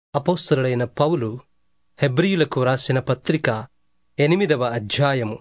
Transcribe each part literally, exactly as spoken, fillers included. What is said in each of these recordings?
అపోస్తలుడైన పౌలు హెబ్రీయులకు రాసిన పత్రిక ఎనిమిదవ అధ్యాయము.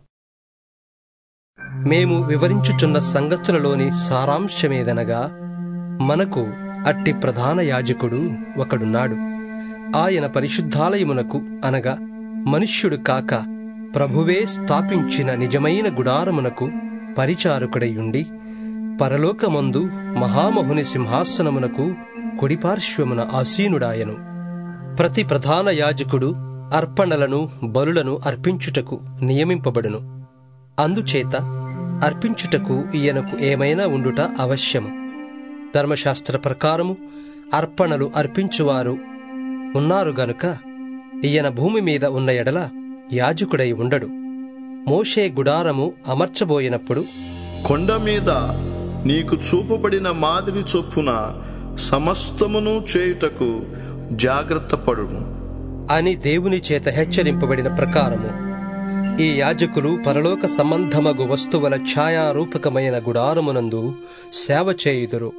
మేము వివరించుచున్న సంగతులలోని సారాంశమేదనగా, మనకు అట్టి ప్రధాన యాజకుడు ఒకడున్నాడు. ఆయన పరిశుద్ధాలయమునకు అనగా మనుష్యుడు కాక ప్రభువే స్థాపించిన నిజమైన గుడారమునకు పరిచారకుడైయుండి, పరలోకమందు మహామహుని సింహాసనమునకు కుడిపార్శ్వమున ఆసీనుడాయను. ప్రతి ప్రధాన యాజకుడు అర్పణలను బలులను అర్పించుటకు నియమింపబడును. అందుచేత అర్పించుటకు ఈయనకు ఏమైనా ఉండుట అవశ్యము. ధర్మశాస్త్ర ప్రకారము అర్పణలు అర్పించువారు ఉన్నారు గనుక ఈయన భూమి మీద ఉన్న ఎడల యాజకుడై ఉండడు. మోషే గుడారము అమర్చబోయినప్పుడు, కొండ మీద నీకు చూపబడిన మాదిరి చొప్పున సమస్తమును చేయుటకు జాగ్రత్త పడును అని దేవుని చేత హెచ్చరింపబడిన ప్రకారము ఈ యాజకులు పరలోక సంబంధమగు వస్తువుల ఛాయారూపకమైన గుడారమునందు సేవ చేయుదురు.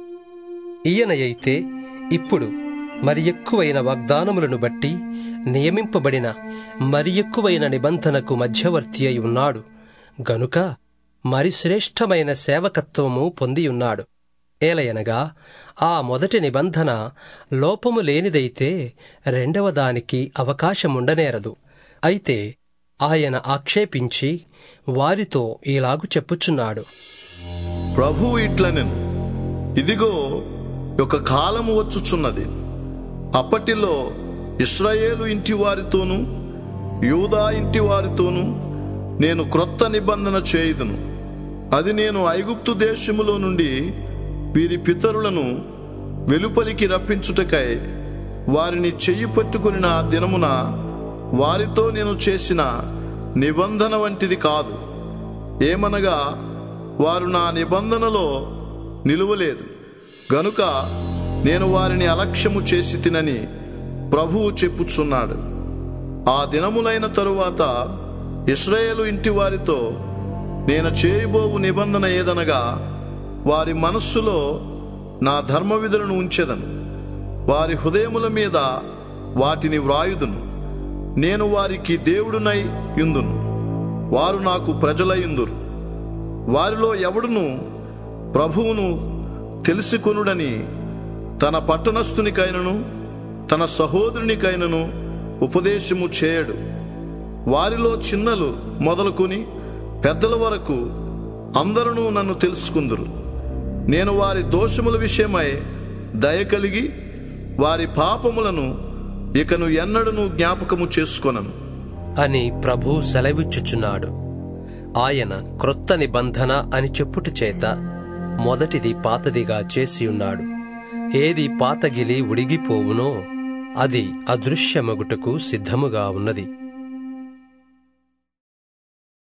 ఈయనయైతే ఇప్పుడు మరి ఎక్కువైన వాగ్దానములను బట్టి నియమింపబడిన మరి ఎక్కువైన నిబంధనకు మధ్యవర్తి అయి ఉన్నాడు గనుక మరి శ్రేష్టమైన సేవకత్వము పొందియున్నాడు. ఏలయనగా ఆ మొదటి నిబంధన లోపము లేనిదైతే రెండవ దానికి అవకాశముండనేరదు. అయితే ఆయన ఆక్షేపించి వారితో ఇలాగు చెప్పుచున్నాడు: ప్రభువు ఇట్లనెను, ఇదిగో ఒక కాలము వచ్చుచున్నది, అప్పటిలో ఇశ్రాయేలు ఇంటి వారితోనూ యూదా ఇంటి వారితోనూ నేను క్రొత్త నిబంధన చేయుదును. అది నేను ఐగుప్తు దేశములో నుండి వీరి పితరులను వెలుపలికి రప్పించుటకై వారిని చెయ్యి పట్టుకుని నా దినమున వారితో నేను చేసిన నిబంధన వంటిది కాదు. ఏమనగా వారు నా నిబంధనలో నిలువలేదు గనుక నేను వారిని అలక్ష్యము చేసి తినని ప్రభువు చెప్పుచున్నాడు. ఆ దినములైన తరువాత ఇశ్రాయేలు ఇంటి వారితో నేను చేయబోవు నిబంధన ఏదనగా, వారి మనస్సులో నా ధర్మ విధులను ఉంచెదను, వారి హృదయముల మీద వాటిని వ్రాయుదును. నేను వారికి దేవుడునై యుందును, వారు నాకు ప్రజలయుందురు. వారిలో ఎవడును ప్రభువును తెలుసుకొనుడని తన పట్టణస్థునికైనను తన సహోదరునికైనను ఉపదేశము చేయడు. వారిలో చిన్నలు మొదలుకొని పెద్దల వరకు అందరూ నన్ను తెలుసుకుందురు. నేను వారి దోషముల విషయమై దయ కలిగి వారి పాపములను ఇకను ఎన్నడను జ్ఞాపకము చేసుకొనను అని ప్రభు సెలవిచ్చుచున్నాడు. ఆయన క్రొత్త నిబంధన అని చెప్పుట చేత మొదటిది పాతదిగా చేసియున్నాడు. ఏది పాతగిలి ఉడిగిపోవునో అది అదృశ్యమగుటకు సిద్ధముగా ఉన్నది.